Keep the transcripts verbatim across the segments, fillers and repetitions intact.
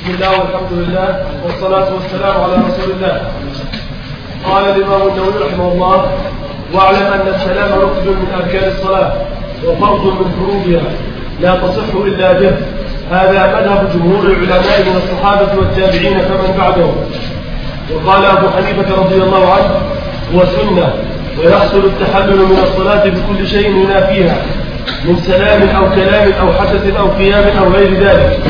بسم الله والحمد لله والصلاة والسلام على رسول الله. قال الإمام النووي رحمه الله: واعلم أن السلام ركن من أركان الصلاة وفرض من فروضها لا تصح إلا به. هذا مذهب جمهور العلماء من الصحابة والتابعين فمن بعدهم. وقال أبو حنيفة رضي الله عنه: هو سنة ويحصل التحلل من الصلاة بكل شيء ينافيها من سلام أو كلام أو حدث أو قيام أو غير ذلك.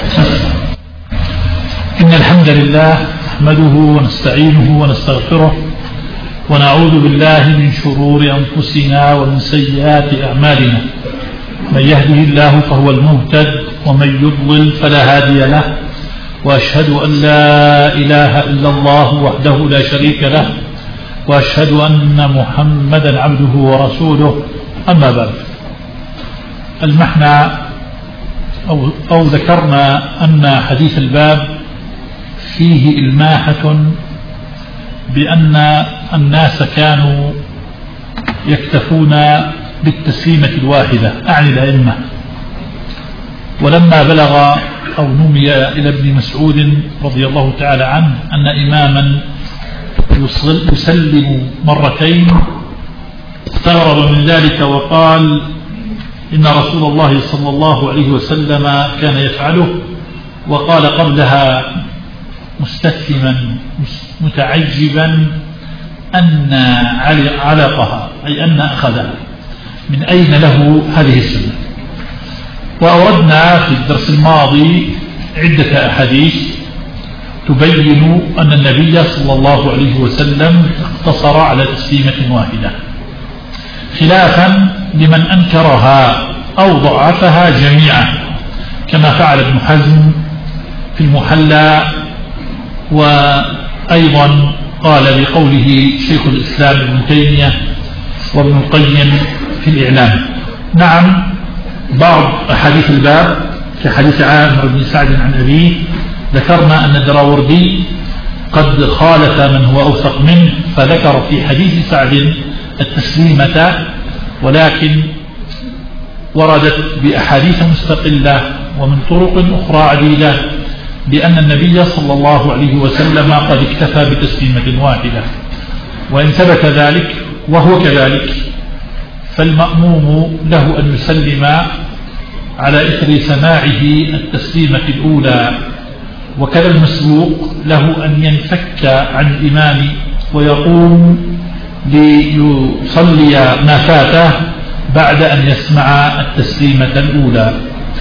إن الحمد لله نحمده ونستعينه ونستغفره ونعوذ بالله من شرور أنفسنا ومن سيئات أعمالنا. من يهده الله فهو المهتد ومن يضلل فلا هادي له، وأشهد أن لا إله إلا الله وحده لا شريك له، وأشهد أن محمدا عبده ورسوله. أما بعد، المحنى أو, أو ذكرنا أن حديث الباب فيه إلماحة بأن الناس كانوا يكتفون بالتسليمة الواحدة، أعني الأئمة. ولما بلغ أو نمي إلى ابن مسعود رضي الله تعالى عنه أن إماما يسلم مرتين استغرب من ذلك وقال: إن رسول الله صلى الله عليه وسلم كان يفعله. وقال قبلها مستفهما متعجبا أن علقها، أي أن أخذها، من أين له هذه السنة. وأوردنا في الدرس الماضي عدة أحاديث تبين أن النبي صلى الله عليه وسلم اقتصر على تسليمة واحدة، خلافا لمن أنكرها أو ضعفها جميعا، كما فعل ابن حزم في المحلى، وأيضا قال بقوله شيخ الإسلام ابن تيمية وابن القيم في الإعلام. نعم، بعض أحاديث الباب كحديث عامر بن سعد عن أبيه ذكرنا أن الدراوردي قد خالف من هو أوثق منه، فذكر في حديث سعد التسليمة، ولكن وردت بأحاديث مستقلة ومن طرق أخرى عديدة بأن النبي صلى الله عليه وسلم قد اكتفى بتسليمة واحدة. وإن ثبت ذلك وهو كذلك، فالمأموم له أن يسلم على إثر سماعه التسليمة الأولى، وكذا المسبوق له أن ينفك عن الإمام ويقوم ليصلي ما فاته بعد أن يسمع التسليمة الأولى.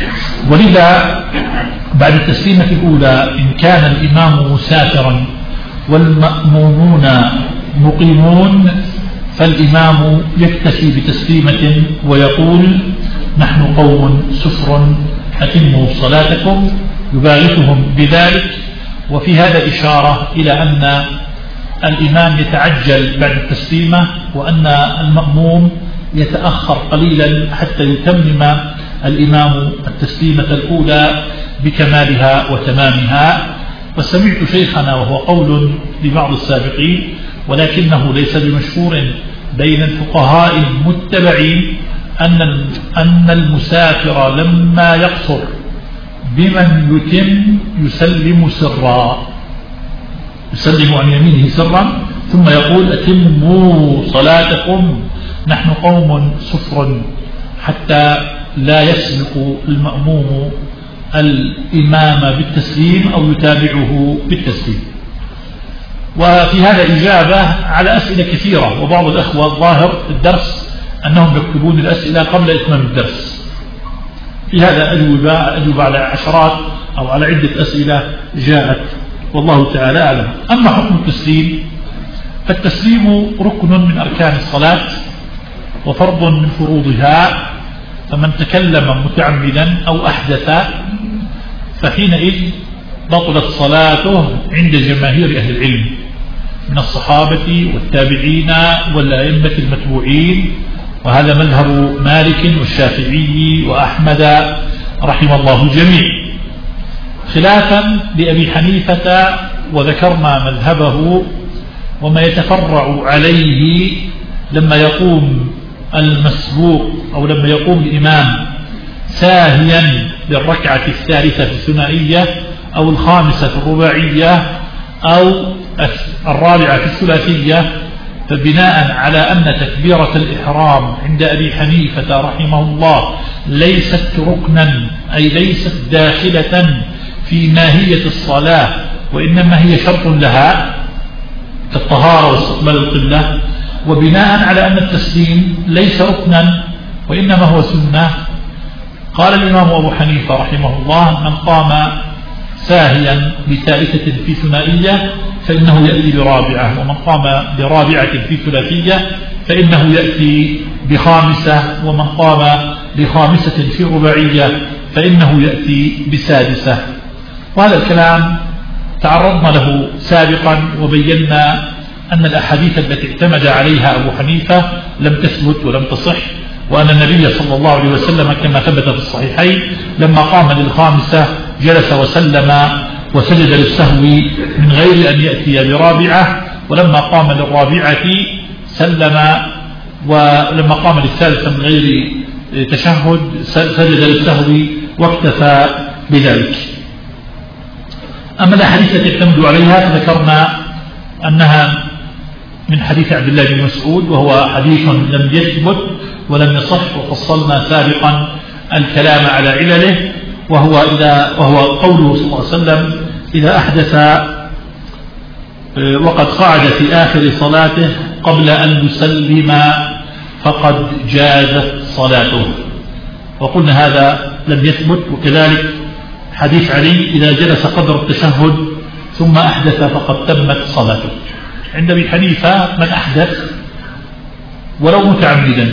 ولذا بعد التسليمة الأولى إن كان الإمام مسافرا والمأمومون مقيمون، فالإمام يكتفي بتسليمة ويقول: نحن قوم سفر أتموا صلاتكم، يباغتهم بذلك. وفي هذا إشارة إلى أن الإمام يتعجل بعد التسليمة، وأن المأموم يتأخر قليلا حتى يتمم الإمام التسليمة الأولى بكمالها وتمامها. وسمعت شيخنا وهو قول لبعض السابقين، ولكنه ليس بمشهور بين الفقهاء المتبعين، أن أن المسافر لما يقصر بمن يتم يسلم سرا، يسلم عن يمينه سرا ثم يقول: أتموا صلاتكم نحن قوم سفر، حتى لا يسبق المأموم الإمام بالتسليم أو يتابعه بالتسليم. وفي هذا إجابة على أسئلة كثيرة، وبعض الأخوة الظاهر الدرس أنهم يكتبون الأسئلة قبل إتمام الدرس. في هذا أجوبة أجوبة على عشرات أو على عدة أسئلة جاءت، والله تعالى أعلم. أما حكم التسليم، فالتسليم ركن من أركان الصلاة وفرض من فروضها، فمن تكلم متعمدا أو أحدث فحينئذ بطلت صلاته عند جماهير أهل العلم من الصحابة والتابعين والأئمة المتبوعين، وهذا مذهب مالك والشافعي وأحمد رحم الله الجميع، خلافا لأبي حنيفة وذكرنا مذهبه وما يتفرع عليه لما يقوم المسبوق أو لما يقوم الإمام ساهيا للركعة الثالثة في الثنائية أو الخامسة في الرباعية أو الرابعة في الثلاثية، فبناء على أن تكبيرة الإحرام عند أبي حنيفة رحمه الله ليست ركنا، أي ليست داخلة في ماهية الصلاة، وإنما هي شرط لها كالطهارة واستقبال القبلة، وبناء على أن التسليم ليس ركنا وإنما هو سنة، قال الإمام أبو حنيفة رحمه الله: من قام ساهيا بثالثة في ثنائية فإنه يأتي برابعة، ومن قام برابعة في ثلاثية فإنه يأتي بخامسة، ومن قام بخامسة في رباعية فإنه يأتي بسادسة. وهذا الكلام تعرضنا له سابقا وبينا أن الأحاديث التي اعتمد عليها أبو حنيفة لم تثبت ولم تصح، وأن النبي صلى الله عليه وسلم كما ثبت في الصحيحين لما قام للخامسة جلس وسلم وسجد للسهو من غير أن يأتي برابعة، ولما قام للرابعة سلم، ولما قام للثالثة من غير تشهد سجد للسهو واكتفى بذلك. أما الأحاديث التي اعتمدوا عليها فذكرنا أنها من حديث عبد الله بن مسعود، وهو حديث لم يثبت ولم يصح، وفصلنا سابقا الكلام على علله، وهو إذا وهو قوله صلى الله عليه وسلم: إذا أحدث وقد قعد في آخر صلاته قبل أن يسلم فقد جازت صلاته. وقلنا هذا لم يثبت. وكذلك حديث علي: إذا جلس قدر التشهد ثم أحدث فقد تمت صلاته. عند أبي حنيفة من أحدث ولو متعمدا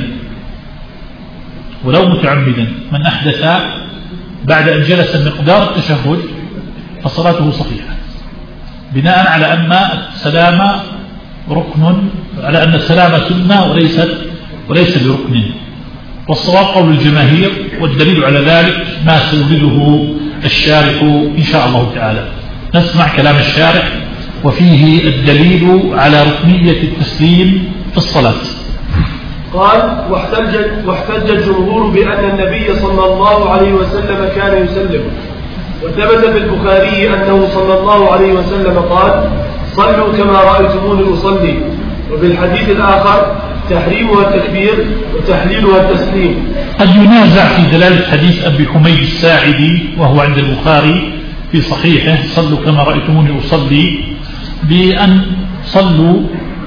ولو متعمدا من أحدث بعد أن جلس مقدار التشهد فصلاته صحيحة، بناء على أن السلام ركن، على أن السلام سنة وليست وليس بركن. والصواب قول الجماهير، والدليل على ذلك ما سيورده الشارح إن شاء الله تعالى. نسمع كلام الشارح وفيه الدليل على ركنية التسليم في الصلاة. قال: واحتج, واحتج الجمهور بأن النبي صلى الله عليه وسلم كان يسلم، وثبت في البخاري أنه صلى الله عليه وسلم قال: صلوا كما رأيتموني أصلي. وفي الحديث الآخر: تحريمها التكبير وتحليلها التسليم. قد ينازع في دلالة حديث أبي حميد الساعدي وهو عند البخاري في صحيحه: صلوا كما رأيتموني أصلي، بأن صلوا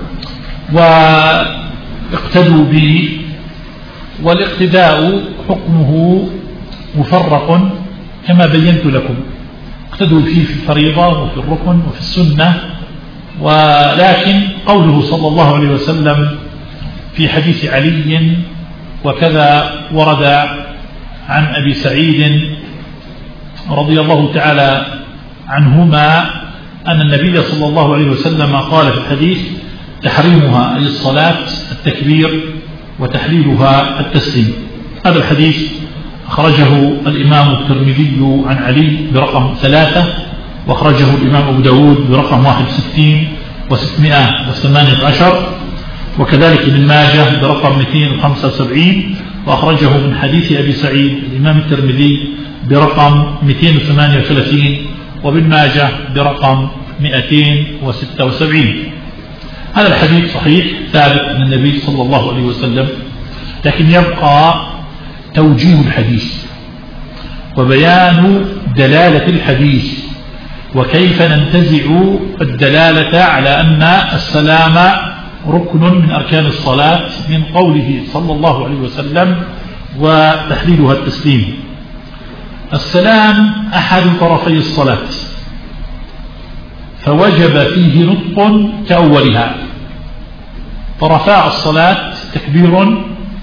واقتدوا بي، والاقتداء حكمه مفرق كما بينت لكم، اقتدوا فيه في الفريضة وفي الركن وفي السنة. ولكن قوله صلى الله عليه وسلم في حديث علي وكذا ورد عن أبي سعيد رضي الله تعالى عنهما أن النبي صلى الله عليه وسلم قال في الحديث: تحريمها أي الصلاة التكبير وتحليلها التسليم. هذا الحديث أخرجه الإمام الترمذي عن علي برقم ثلاثة، وأخرجه الإمام أبو داود برقم واحد وستين وستمائة وثمانية عشر، وكذلك ابن ماجه برقم مئتين وخمسة وسبعين، وأخرجه من حديث أبي سعيد الإمام الترمذي برقم مئتين وثمانية وثلاثين، وابن ماجه برقم مئتين وستة وسبعين. هذا الحديث صحيح ثابت من النبي صلى الله عليه وسلم، لكن يبقى توجيه الحديث وبيان دلالة الحديث، وكيف ننتزع الدلالة على أن السلام ركن من أركان الصلاة من قوله صلى الله عليه وسلم: وتحليلها التسليم. السلام أحد طرفي الصلاة، فوجب فيه نطق كأولها. طرفاء الصلاة تكبير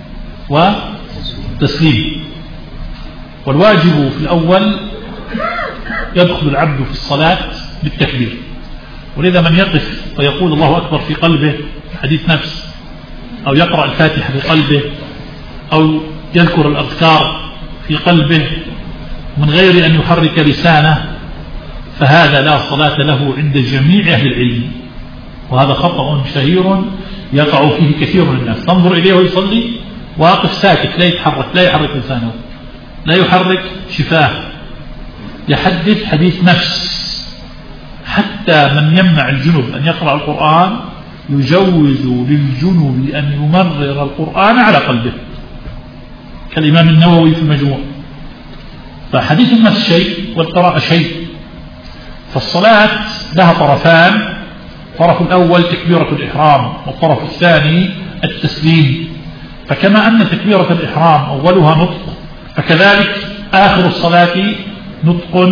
وتسليم، والواجب في الأول يدخل العبد في الصلاة بالتكبير، ولذا من يقف ويقول الله أكبر في قلبه حديث نفس، أو يقرأ الفاتحة في قلبه، أو يذكر الأذكار في قلبه من غير أن يحرك لسانه، فهذا لا صلاة له عند جميع أهل العلم، وهذا خطأ شهير يقع فيه كثير من الناس. تنظر إليه ويصلي واقف ساكت، لا يتحرك، لا يحرك لسانه، لا يحرك شفاه، يحدث حديث نفس، حتى من يمنع الجنب أن يقرأ القرآن يجوز للجنب أن يمرر القرآن على قلبه، كالإمام النووي في المجموع. فحديث النفس شيء والقراءة شيء. فالصلاة لها طرفان، الطرف الأول تكبيرة الإحرام، والطرف الثاني التسليم. فكما أن تكبيرة الإحرام أولها نطق، فكذلك آخر الصلاة نطق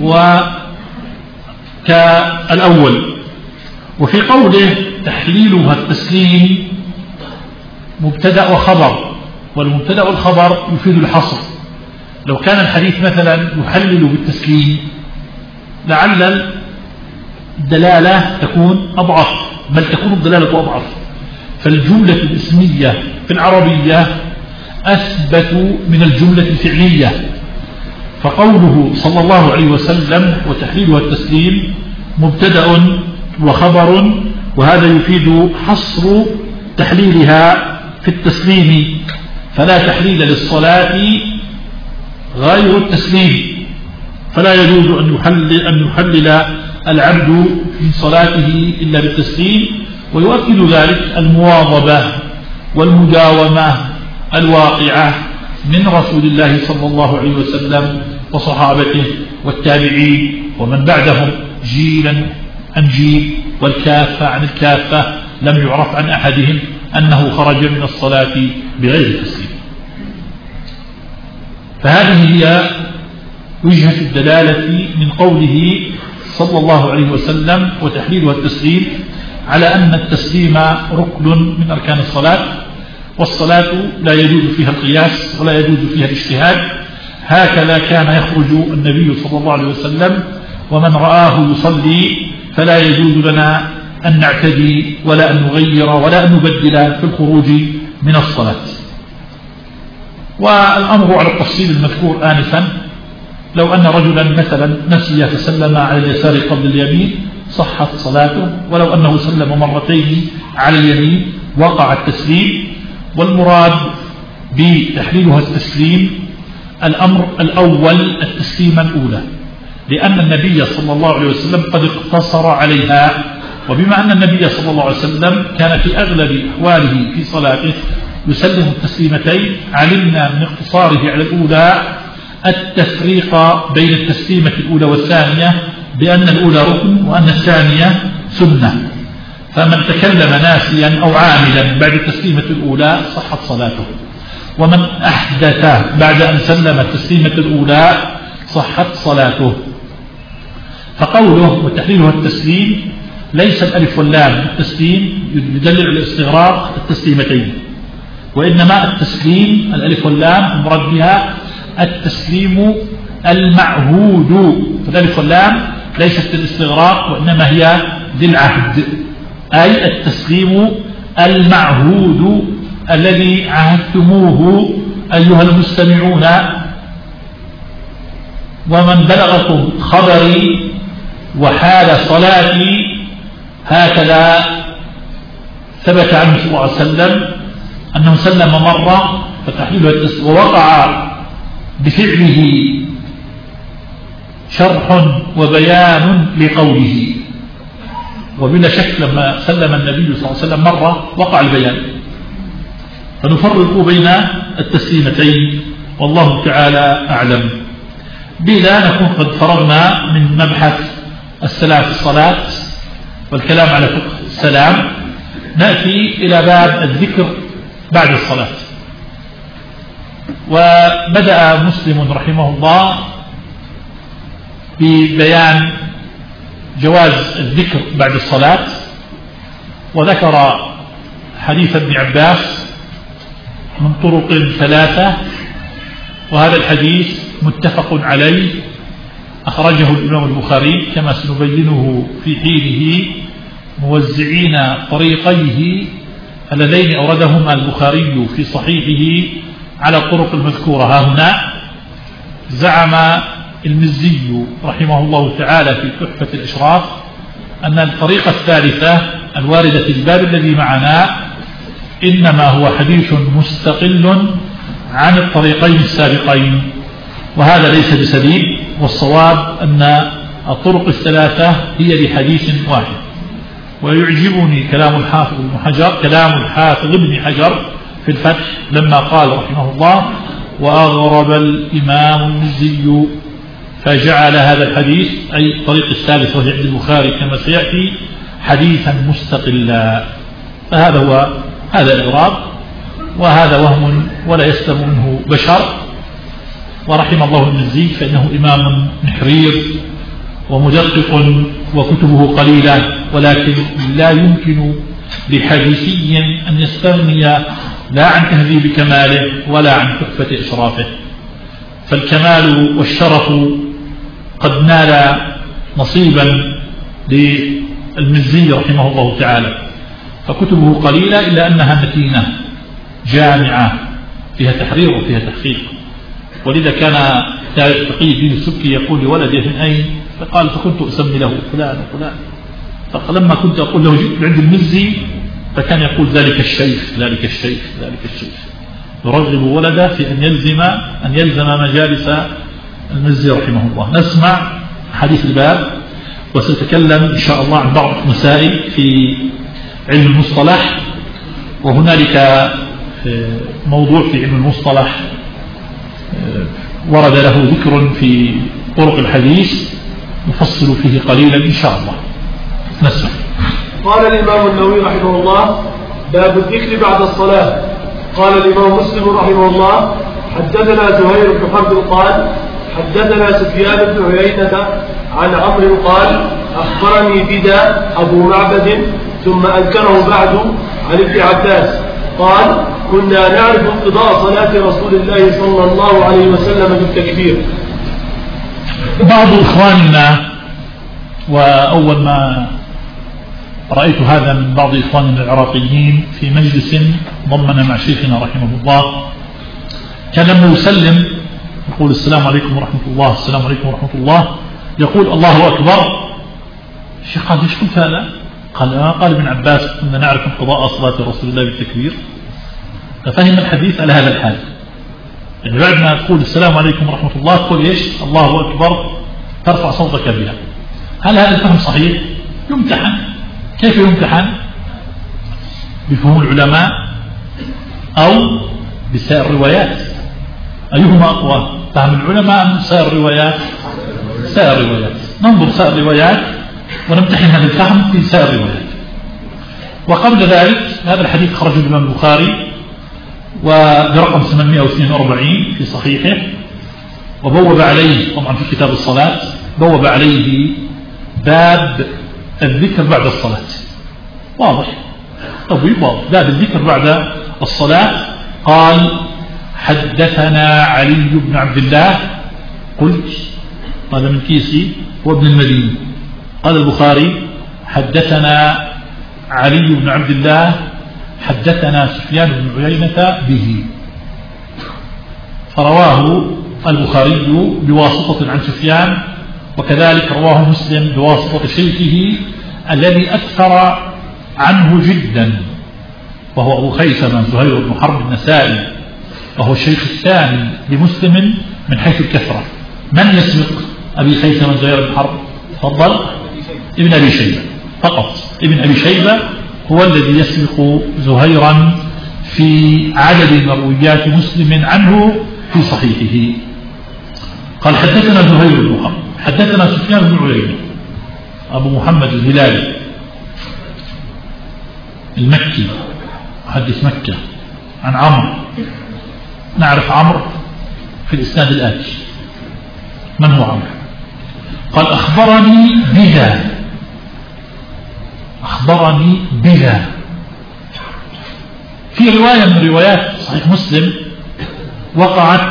وكالأول. وفي قوله تحليلها التسليم مبتدأ وخبر، والمبتدأ والخبر يفيد الحصر. لو كان الحديث مثلا يحلل بالتسليم لعل الدلالة تكون أضعف، بل تكون الدلالة أضعف. فالجملة الاسمية في العربية أثبت من الجملة الفعلية. فقوله صلى الله عليه وسلم وتحليلها التسليم مبتدأ وخبر، وهذا يفيد حصر تحليلها في التسليم، فلا تحليل للصلاة غير التسليم، فلا يجوز أن يحلل, أن يحلل العبد من صلاته إلا بالتسليم. ويؤكد ذلك المواظبة والمداومة الواقعة من رسول الله صلى الله عليه وسلم وصحابته والتابعين ومن بعدهم جيلا عن جيل والكافة عن الكافة، لم يعرف عن أحدهم أنه خرج من الصلاة بغير تسليم. فهذه هي وجهة الدلالة من قوله صلى الله عليه وسلم وتحليلها التسليم، على أن التسليم ركن من أركان الصلاة، والصلاة لا يجوز فيها القياس ولا يجوز فيها الاجتهاد. هكذا كان يخرج النبي صلى الله عليه وسلم، ومن رآه يصلي فلا يجوز لنا أن نعتدي ولا أن نغير ولا أن نبدل في الخروج من الصلاة. والأمر على التفصيل المذكور آنفا، لو أن رجلا مثلا نسي فسلم على اليسار قبل اليمين صحت صلاته، ولو أنه سلم مرتين على اليمين وقع التسليم. والمراد بتحليلها التسليم الأمر الأول التسليم الأولى، لأن النبي صلى الله عليه وسلم قد اقتصر عليها. وبما أن النبي صلى الله عليه وسلم كان في أغلب أحواله في صلاته يسلم التسليمتين، علمنا من اقتصاره على الأولى التفريق بين التسليمة الأولى والثانية، بأن الأولى ركن وأن الثانية سنة. فمن تكلم ناسيا أو عاملا بعد التسليمة الأولى صحت صلاته، ومن أحدث بعد أن سلم التسليمة الأولى صحت صلاته. فقوله وتحليلها التسليم ليس الألف واللام التسليم يدل على استغراق التسليمتين، وإنما التسليم الألف واللام المراد بها التسليم المعهود. فالألف واللام ليست الاستغراق وإنما هي للعهد، أي التسليم المعهود الذي عهدتموه أيها المستمعون. ومن بلغكم خبري وحال صلاتي، هكذا ثبت عنه صلى الله عليه وسلم أنه سلم مرة فتحليلها التسليم، ووقع بفعله شرح وبيان لقوله. وبلا شك لما سلم النبي صلى الله عليه وسلم مرة وقع البيان. فنفرق بين التسليمتين والله تعالى أعلم. بلا نكون قد فرغنا من مبحث السلام في الصلاة والكلام على فقه السلام. نأتي إلى باب الذكر بعد الصلاة. وبدأ مسلم رحمه الله ببيان جواز الذكر بعد الصلاة، وذكر حديث ابن عباس من طرق ثلاثة، وهذا الحديث متفق عليه، أخرجه الإمام البخاري كما سنبينه في حينه، موزعين طريقيه اللذين أوردهما البخاري في صحيحه على الطرق المذكورة ها هنا. زعم المزي رحمه الله تعالى في تحفة الإشراف أن الطريقة الثالثة الواردة في الباب الذي معنا إنما هو حديث مستقل عن الطريقين السابقين، وهذا ليس بسبيل، والصواب أن الطرق الثلاثة هي لحديث واحد. ويعجبني كلام الحافظ ابن حجر كلام الحافظ ابن حجر في الفتح لما قال رحمه الله: وأغرب الإمام المزي فجعل هذا الحديث أي الطريق الثالث وهي عند البخاري كما سيأتي حديثا مستقلا. فهذا هو هذا الإغراب، وهذا وهم ولا يسلم منه بشر. ورحم الله المزي فإنه إمام محرير ومدقق وكتبه قليلة، ولكن لا يمكن لحديثي أن يستغني لا عن تهذيب كماله ولا عن تحفة إشرافه. فالكمال والشرف قد نال نصيبا للمزي رحمه الله تعالى، فكتبه قليلة إلا أنها متينة جامعة فيها تحرير وفيها تحقيق. ولذا كان تقي الدين السبكي يقول لولده: من أين؟ فقال: فكنت أسمي له فلان وفلان. فلما كنت أقول له جئت عند المزي فكان يقول: ذلك الشيخ ذلك الشيخ ذلك الشيخ، يرغب ولده في أن يلزم أن يلزم مجالس المزي رحمه الله. نسمع حديث الباب، وسأتكلم إن شاء الله عن بعض مسائل في علم المصطلح. وهنالك موضوع في علم المصطلح ورد له ذكر في طرق الحديث نفصل فيه قليلا إن شاء الله. نسمع. قال الإمام النووي رحمه الله: باب الذكر بعد الصلاة. قال الإمام مسلم رحمه الله: حدثنا زهير بن حرب قال حدثنا سفيان بن عيينة عن عمرو قال أخبرني بدا أبو معبد ثم أنكره بعد عن ابن عباس قال: كنا نعرف انقضاء صلاة رسول الله صلى الله عليه وسلم بالتكبير. بعض إخواننا، وأول ما رأيت هذا من بعض إخواننا العراقيين في مجلس ضمنا مع شيخنا رحمه الله، كان لما يسلم يقول: السلام عليكم ورحمة الله، السلام عليكم ورحمة الله، يقول: الله أكبر. الشيخ قال: ايش قلت هذا؟ قال: آه قال ابن عباس: كنا نعرف انقضاء صلاة رسول الله بالتكبير. ففهم الحديث على هذا الحال، يعني بعد ما تقول السلام عليكم ورحمة الله تقول إيش؟ الله أكبر، ترفع صوتك بها. هل هذا الفهم صحيح؟ يمتحن. كيف يمتحن؟ بفهم العلماء أو بسائر الروايات؟ أيهما أقوى؟ فهم العلماء أم سائر الروايات؟ سائر الروايات. ننظر سائر الروايات ونمتحن هذا الفهم في سائر الروايات. وقبل ذلك هذا الحديث خرج الإمام البخاري وبرقم ثمانمائة واثنين وأربعين في صحيحه، وبوب عليه طبعا في كتاب الصلاة، بوب عليه باب الذكر بعد الصلاة. واضح؟ طيب واضح. باب الذكر بعد الصلاة. قال: حدثنا علي بن عبد الله. قلت: هذا من كيسي وابن المديني. قال البخاري: حدثنا علي بن عبد الله حدثنا سفيان بن عيينة به. فرواه البخاري بواسطة عن سفيان، وكذلك رواه مسلم بواسطة شيخه الذي أكثر عنه جدا، وهو أبو خيثمة زهير بن حرب النسائي، وهو الشيخ الثاني لمسلم من حيث الكثرة. من يسبق أبي خيثمة زهير بن حرب؟ تفضل. ابن أبي شيبة فقط. ابن أبي شيبة هو الذي يسبق زهيرا في عدد مرويات مسلم عنه في صحيحه. قال: حدثنا زهير بن حرب حدثنا سفيان بن عيينة أبو محمد الهلالي المكي محدث مكة عن عمرو. نعرف عمرو في الإسناد الآتي. من هو عمرو؟ قال: أخبرني بذا أخبرني بذا في رواية من روايات صحيح مسلم وقعت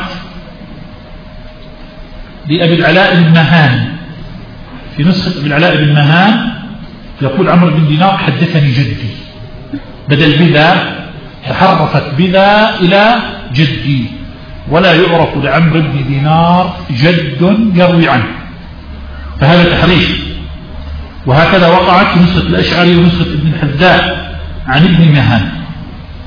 لأبي العلاء بن مهان. في نسخة أبي العلاء بن مهان يقول عمرو بن دينار: حدثني جدي، بدل بذا تحرفت بذا إلى جدي، ولا يعرف لعمرو بن دينار جد يروي عنه، فهذا تحريف. وهكذا وقعت في نسخة الأشعري ونسخة ابن الحذاء عن ابن مهان.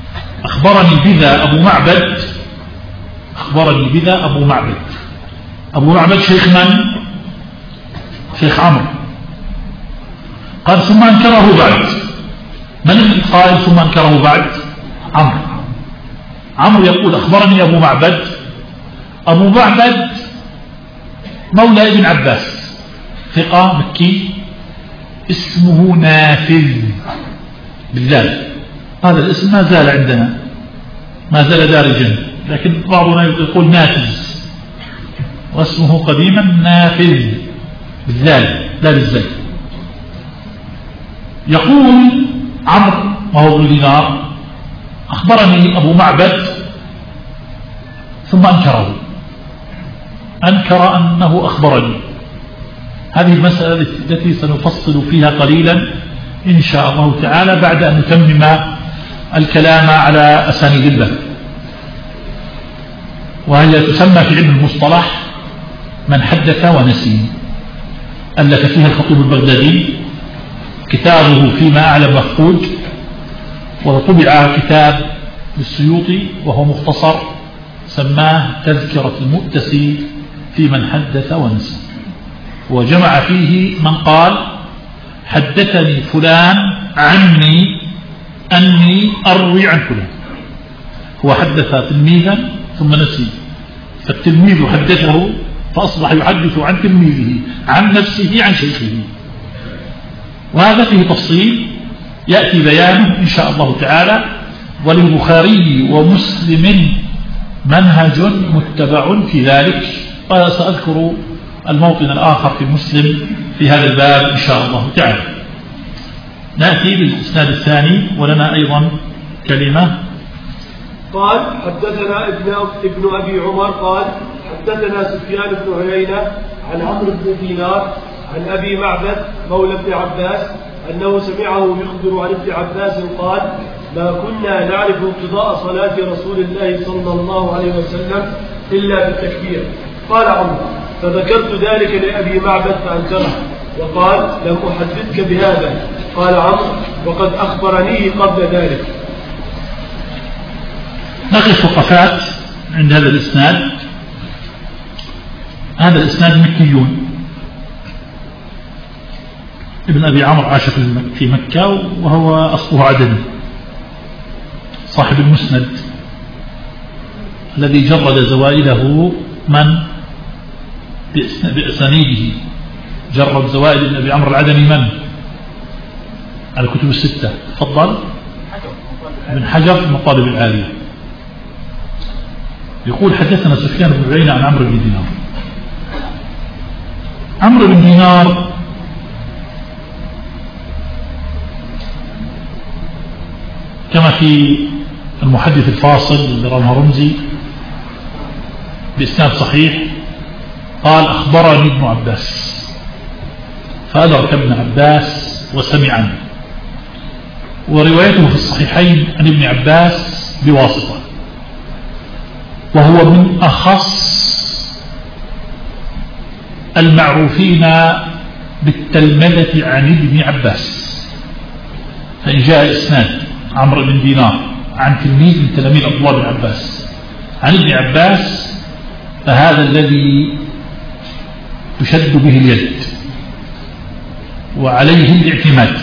أخبرني بذا أبو معبد أخبرني بذا أبو معبد أبو معبد شيخ من؟ شيخ عمرو. قال ثم أنكره بعد. من القائل ثم أنكره بعد؟ عمرو. عمرو يقول أخبرني أبو معبد. أبو معبد مولى ابن عباس ثقة مكي اسمه نافذ بالذال. هذا الاسم ما زال عندنا، ما زال دارجا، لكن بعضنا يقول نافذ، واسمه قديما نافذ بالذال لا بالزال. يقول عمرو وهو ابن دينار أخبرني أبو معبد ثم أنكره، أنكر أنه أخبرني. هذه المسألة التي سنفصل فيها قليلا إن شاء الله تعالى بعد أن نتمم الكلام على أسانيد الباب، وهي تسمى في علم المصطلح من حدث ونسي. ألف فيها الخطيب البغدادي كتابه فيما أعلم مفقود، وطبع كتاب للسيوطي وهو مختصر سماه تذكرة المؤتسي في من حدث ونسي، وجمع فيه من قال حدثني فلان عني أني أروي عن فلان. هو حدث تلميذا ثم نسي، فالتلميذ حدثه فأصبح يحدث عن تلميذه عن نفسه عن شيخه. وهذا فيه تفصيل يأتي بيانه إن شاء الله تعالى. وللبخاري ومسلم منهج متبع في ذلك، وسأذكر الموطن الآخر في مسلم في هذا الباب إن شاء الله تعالى. نأتي للإسناد الثاني ولنا أيضا كلمة. قال حدثنا ابن ابن أبي عمر قال حدثنا سفيان بن عيينة عن عمرو بن دينار عن أبي معبد مولى ابن عباس أنه سمعه يخبر عن ابن عباس قال ما كنا نعرف انقضاء صلاة رسول الله صلى الله عليه وسلم إلا بالتكبير. قال عمرو فذكرت ذلك لأبي معبد فأنكره وقال لم أحدثك بهذا. قال عمرو وقد أخبرني قبل ذلك. نقف وقفات عند هذا الإسناد. هذا الإسناد مكيون. ابن أبي عمرو عاش في مكة وهو أصله عدني، صاحب المسند الذي جرد زوائده من بأسانيده. جرد زوائد ابن أبي عمرو العدني من على الكتب الستة. تفضل. ابن حجر في المطالب العالية يقول حدثنا سفيان بن عيينة عن عمرو بن دينار. عمرو بن دينار كما في المحدث الفاصل لرمه رمزي بإسناد صحيح قال أخبرني ابن عباس، فأدرك ابن عباس وسمع عنه. وروايته في الصحيحين عن ابن عباس بواسطة، وهو من أخص المعروفين بالتلمذة عن ابن عباس. فإن جاء إسناد عمرو بن دينار عن تلميذ من تلاميذ عبد الله بن عباس عن ابن عباس فهذا الذي تشد به اليد وعليه الاعتماد.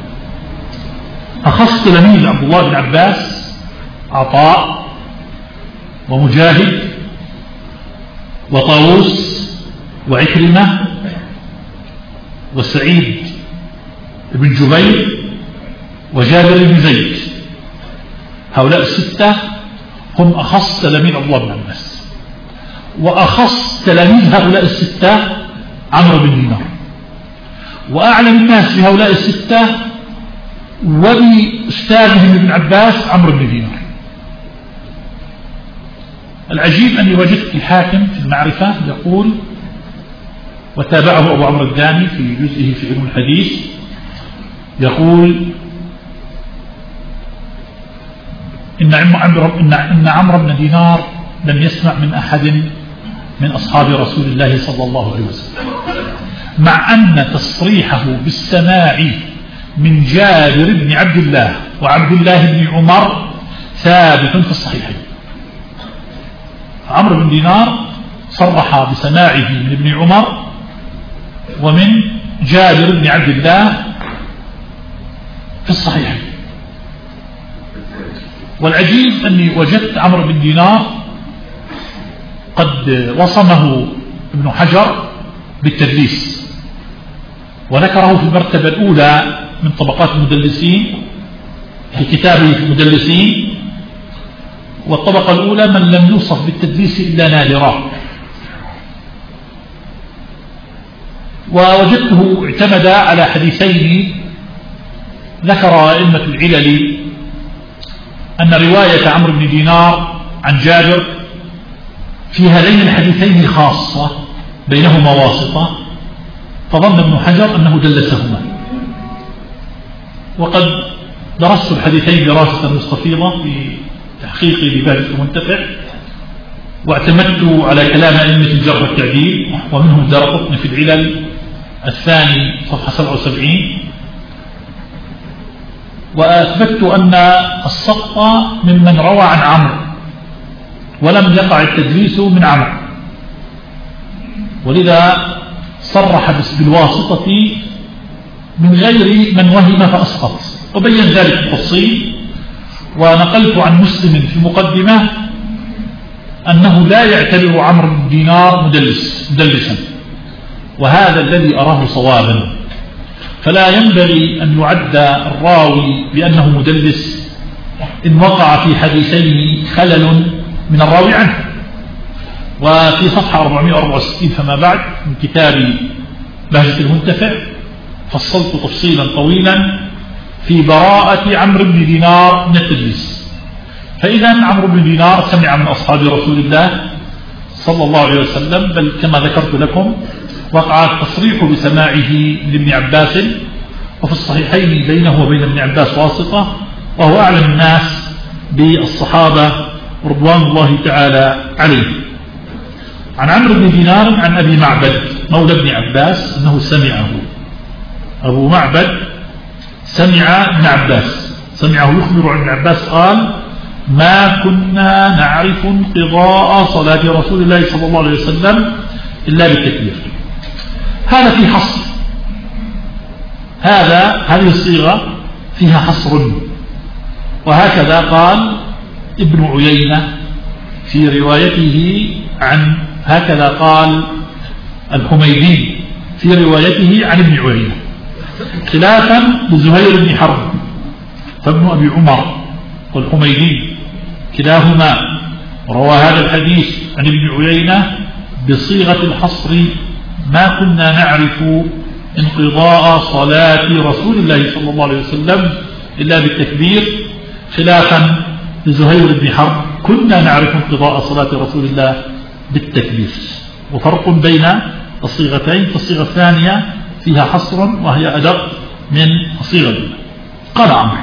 أخص تلاميذ عبد الله بن عباس عطاء ومجاهد وطاووس وعكرمة وسعيد بن جبير وجابر بن زيد. هؤلاء الستة هم أخص تلاميذ عبد الله بن عباس. وأخص تلاميذ هؤلاء الستة عمرو بن دينار. وأعلم الناس بهؤلاء الستة وبأستاذهم ابن عباس عمرو بن دينار. العجيب أني وجدت الحاكم في المعرفة يقول وتابعه أبو عمرو الداني في جزئه في علم الحديث يقول إن عمرو إن إن عمرو بن دينار لم يسمع من أحد من أصحاب رسول الله صلى الله عليه وسلم، مع أن تصريحه بالسماع من جابر بن عبد الله وعبد الله بن عمر ثابت في الصحيحين. عمرو بن دينار صرح بسماعه من ابن عمر ومن جابر بن عبد الله في الصحيح. والعجيب أني وجدت عمرو بن دينار قد وصمه ابن حجر بالتدليس، وذكره في المرتبة الأولى من طبقات المدلسين في كتابه في المدلسين، والطبقة الأولى من لم يوصف بالتدليس إلا نادرا. ووجدته اعتمد على حديثين ذكر أئمة العلل أن رواية عمرو بن دينار عن جابر في هذين الحديثين خاصة بينهما واسطة، فظن ابن حجر أنه دلسهما. وقد درست الحديثين دراسة مستفيضة في تحقيقي لباحث المنتفع، واعتمدت على كلام أئمة الجرح والتعديل ومنهم الدارقطني في العلل الثاني صفحة سبعة وسبعين، وأثبتت أن السقط ممن روى عن عمرو ولم يقع التدليس من عمرو، ولذا صرح بالواسطة من غير من وهم فأسقط، وبين ذلك بالتفصيل. ونقلت عن مسلم في المقدمة أنه لا يعتبر عمرو بن دينار مدلس مدلسا، وهذا الذي أراه صوابا. فلا ينبغي أن يعد الراوي بأنه مدلس إن وقع في حديثين خلل من الراوي عنه. وفي صفحة أربعمائة وأربعة وستين فما بعد من كتاب بهجة المنتفع فصلت تفصيلا طويلا في براءة عمرو بن دينار من التدليس. فإذا عمرو بن دينار سمع من أصحاب رسول الله صلى الله عليه وسلم، بل كما ذكرت لكم وقع التصريح بسماعه لابن عباس، وفي الصحيحين بينه وبين ابن عباس واسطة، وهو أعلم الناس بالصحابة رضوان الله تعالى عليه. عن عمرو بن دينار عن أبي معبد مولى ابن عباس أنه سمعه. أبو معبد سمع ابن عباس، سمعه يخبر عن ابن عباس قال: ما كنا نعرف انقضاء صلاة رسول الله صلى الله عليه وسلم إلا بالتكبير. هذا في حصر، هذا هذه الصيغة فيها حصر. وهكذا قال ابن عيينة في روايته عن، هكذا قال الحميدي في روايته عن ابن عيينة، خلافا لزهير بن حرب. فابن أبي عمر والحميدي كلاهما روى هذا الحديث عن ابن عيينة بصيغة الحصر: ما كنا نعرف انقضاء صلاة رسول الله صلى الله عليه وسلم إلا بالتكبير، خلافا لزهير بن حرب: كنا نعرف انقضاء صلاة رسول الله بالتكبير. وفرق بين الصيغتين، فالصيغة الثانية فيها حصر وهي أدق من الصيغة الأولى. قال عمرو: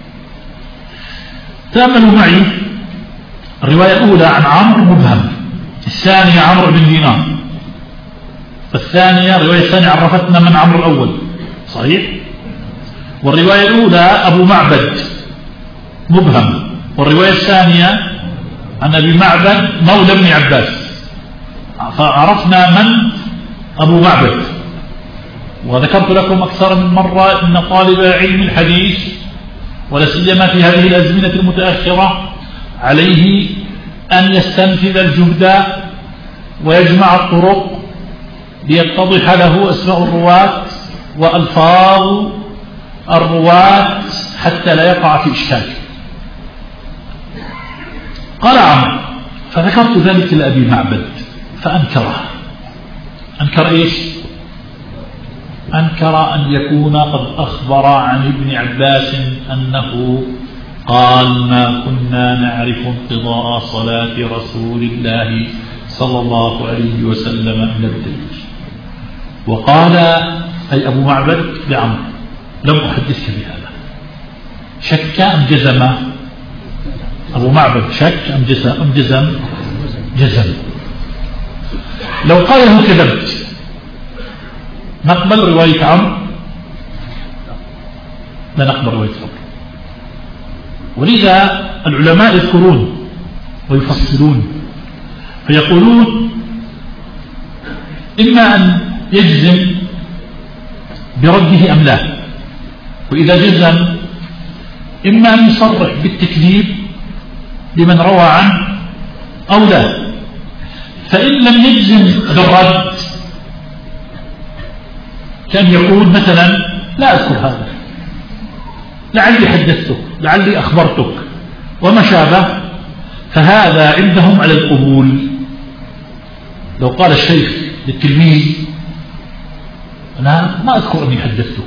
تأملوا معي الرواية الأولى عن عمرو مبهم، الثانية عمرو بن دينار، الثانية الرواية الثانية عرفتنا من عمرو الأول، صحيح؟ والرواية الأولى أبو معبد مبهم، والرواية الثانية عن أبي معبد مولى ابن عباس، فعرفنا من أبو معبد. وذكرت لكم أكثر من مرة أن طالب علم الحديث ولا سيما في هذه الأزمنة المتأخرة عليه أن يستنفذ الجهد ويجمع الطرق ليتضح له أسماء الرواة وألفاظ الرواة حتى لا يقع في إشكال. قال عمرو: فذكرت ذلك لأبي معبد فأنكره. أنكر إيش؟ أنكر أن يكون قد أخبر عن ابن عباس أنه قال: ما كنا نعرف انقضاء صلاة رسول الله صلى الله عليه وسلم إلا بالتكبير. وقال أي أبو معبد لعمرو: لم أحدثك بهذا. شك أم جزم؟ أبو معبد شك أم جزم؟ أم جزم؟ جزم. لو قال له كذبت نقبل رواية عمرو؟ لا نقبل رواية عمرو. ولذا العلماء يذكرون ويفصلون فيقولون: إما أن يجزم برده أم لا، وإذا جزم إما أن يصرح بالتكذيب لمن روى عنه أو لا. فإن لم يجزم بالرد كان يقول مثلا لا أذكر هذا، لعلي حدثتك، لعلي أخبرتك وما شابه، فهذا عندهم على القبول. لو قال الشيخ للتلميذ أنا ما أذكر أني حدثتك،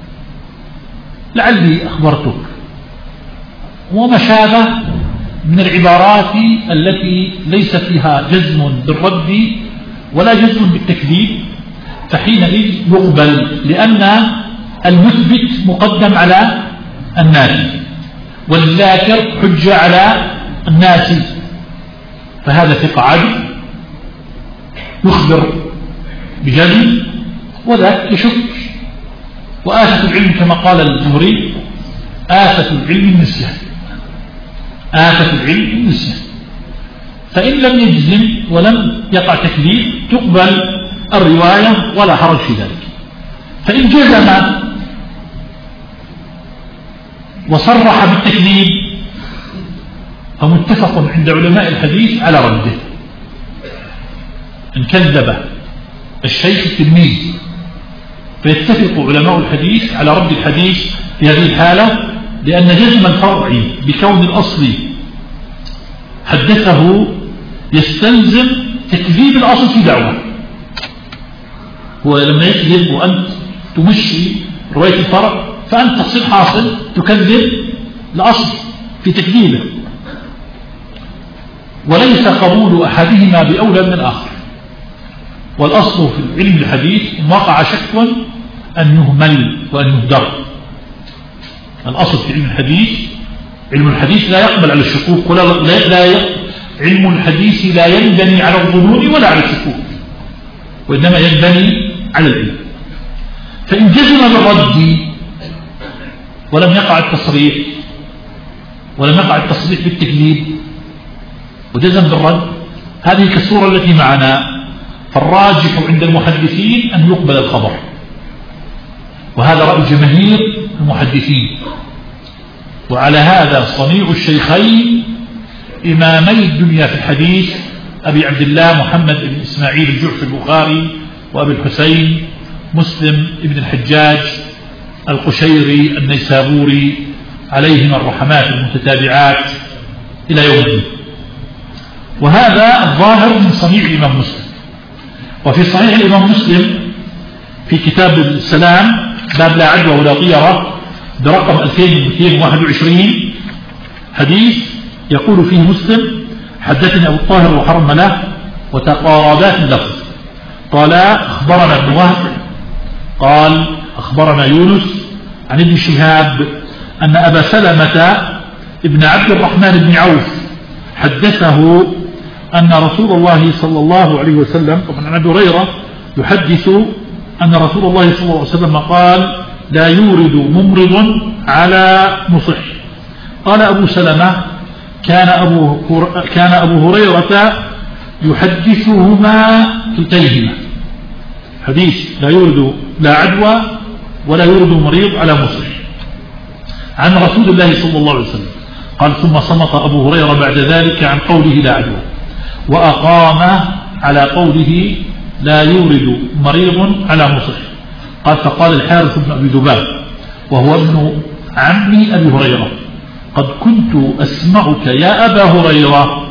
لعلي أخبرتك وما شابه من العبارات التي ليس فيها جزم بالرد ولا جزم بالتكذيب، فحينئذ يقبل، لأن المثبت مقدم على النافي والذاكر حجة على الناسي، فهذا ثقة عدل يخبر بجزم وذاك يشك. وآفة العلم كما قال الزهري آفة العلم النسيان، آفة العلم النسيان. فإن لم يجزم ولم يقع تكذيب تقبل الرواية ولا حرج في ذلك. فإن جزم وصرح بالتكذيب فمتفق عند علماء الحديث على رده. إن كذب الشيخ التلميذ فيتفق علماء الحديث على رد الحديث في هذه الحالة، لأن جزم الفرع بكون الأصل حدثه يستلزم تكذيب الأصل في دعوة. هو لما يكذب وأنت تمشي رواية الفرع فأنت تصير حاصل تكذب الأصل في تكذيبه، وليس قبول أحدهما بأولى من الآخر. والأصل في علم الحديث إن وقع شك أن يهمل وأن يهدر. الأصل في علم الحديث، علم الحديث لا يقبل على الشكوك، ولا لا, لا علم الحديث لا ينبني على الظنون ولا على الشكوك، وإنما ينبني على العلم. فإن جزم بالرد ولم يقع التصريح ولم يقع التصريح بالتكذيب وجزم بالرد، هذه كالصورة التي معنا، فالراجح عند المحدثين أن يقبل الخبر، وهذا رأي جماهير المحدثين. وعلى هذا صنيع الشيخين إمامي الدنيا في الحديث أبي عبد الله محمد بن إسماعيل الجعفي البخاري، وأبي الحسين مسلم بن الحجاج القشيري النيسابوري عليهما الرحمات المتتابعات إلى يوم الدين. وهذا الظاهر من صنيع الإمام مسلم. وفي صحيح الإمام مسلم في كتاب السلام باب لا عدوى ولا طيرة برقم ألفين ومئتين وواحد وعشرين حديث يقول فيه مسلم حدثني أبو الطاهر وحرم له وتقاربات اللفظ قال أخبرنا ابن وهب قال أخبرنا يونس عن ابن شهاب أن أبا سلمة ابن عبد الرحمن بن عوف حدثه أن رسول الله صلى الله عليه وسلم، طبعا عن أبي هريرة يحدث أن رسول الله صلى الله عليه وسلم قال لا يورد ممرض على مصح. قال أبو سلمة كان أبو, كان أبو هريرة يحدثهما كلتيهما، حديث لا يورد لا عدوى ولا يورد مريض على مصح عن رسول الله صلى الله عليه وسلم. قال ثم صمت أبو هريرة بعد ذلك عن قوله لا عدوى، وأقام على قوله لا يورد مريض على مصح. قال فقال الحارث بن أبي ذباب وهو ابن عم أبي هريرة قد كنت أسمعك يا أبا هريرة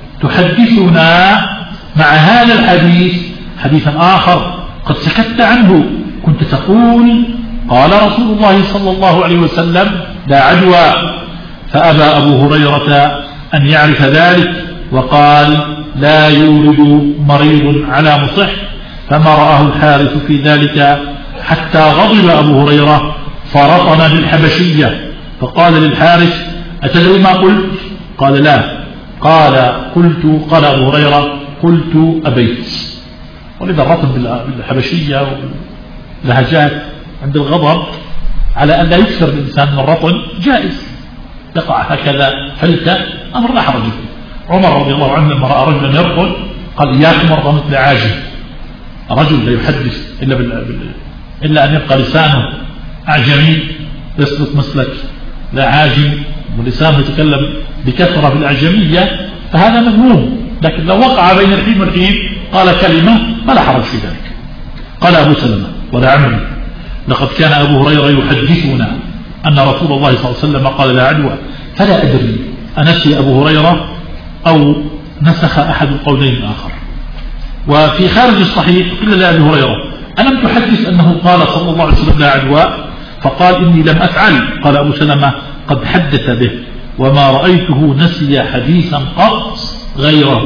تحدثنا مع هذا الحديث حديثا آخر قد سكت عنه، كنت تقول قال رسول الله صلى الله عليه وسلم لا عدوى. فأبى أبو هريرة أن يعرف ذلك وقال لا يورد مريض على مصح. فما رآه الحارث في ذلك حتى غضب أبو هريرة فرطن بالحبشية، فقال للحارث أتدري ما قلت؟ قال لا. قال قلت قال أبو هريرة قلت أبيت. ولذا الرطن بالحبشية واللهجات عند الغضب على أن لا يكثر الإنسان من الرطن جائز، يقع هكذا فلتة أمر لا حرج فيه. عمر رضي الله عنه لما رأى رجلا يرطن قال إياكم مرضى مثل عاجل، رجل لا يحدث إلا, بال... إلا أن يبقى لسانه أعجمي يسلك مسلك لا عاجم ولسانه يتكلم بكثرة بالأعجمية فهذا مذموم. لكن لو وقع بين الحين والحين قال كلمة فلا حرج في ذلك. قال أبو سلمة ولا عمري لقد كان أبو هريرة يحدثنا أن رسول الله صلى الله عليه وسلم قال لا عدوى، فلا أدري أنسي أبو هريرة أو نسخ أحد القولين الآخر. وفي خارج الصحيح قيل لأبي هريرة ألم تحدث أنه قال صلى الله عليه وسلم لا عدوى؟ فقال إني لم أفعل. قال أبو سلمة قد حدث به وما رأيته نسي حديثا قط غيره.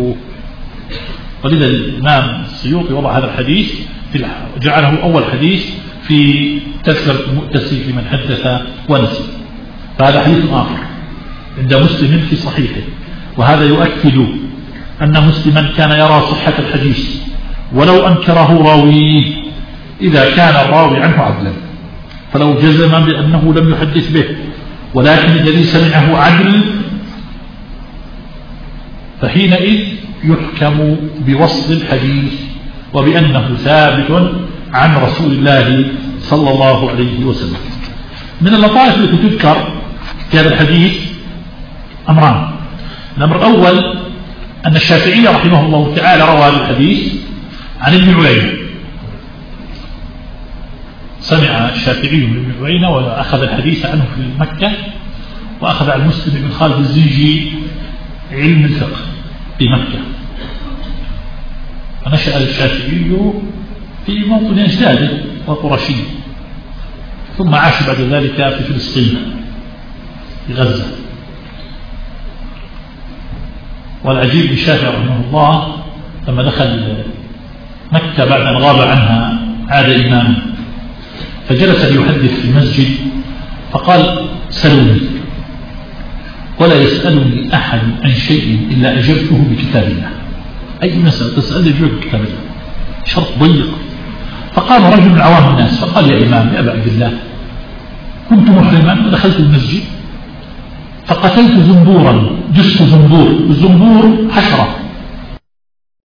ولذا الإمام السيوطي وضع هذا الحديث جعله أول حديث في تذكرة المؤتسي لمن حدث ونسي. فهذا حديث آخر عند مسلم في صحيحه، وهذا يؤكد أن مسلما كان يرى صحة الحديث ولو أنكره راويه إذا كان الراوي عنه عدلا. فلو جزم بأنه لم يحدث به ولكن الذي سمعه عدل فحينئذ يحكم بوصل الحديث وبأنه ثابت عن رسول الله صلى الله عليه وسلم. من اللطائف التي تذكر في هذا الحديث أمران. الأمر الأول أن الشافعي رحمه الله تعالى روى هذا الحديث عن ابن عيينة. سمع الشافعي من ابن عيينة وأخذ الحديث عنه في مكة، وأخذ عن مسلم بن خالد الزنجي علم الفقه في مكة. ونشأ الشافعي في موطن أجداده وقرشي، ثم عاش بعد ذلك في فلسطين في غزة. والعجيب بالشافعي رحمه الله لما دخل مكة بعد أن غاب عنها عاد إماما، فجلس ليحدث في المسجد فقال سلوني ولا يسألني أحد عن شيء إلا أجبته بكتاب الله. أي مسألة تسأل أجبت بكتاب الله، شرط ضيق. فقال رجل من عوام الناس فقال يا إمام يا أبا عبد الله كنت محرما ودخلت المسجد فقتلت زنبورا، جثة زنبور، الزنبور حشرة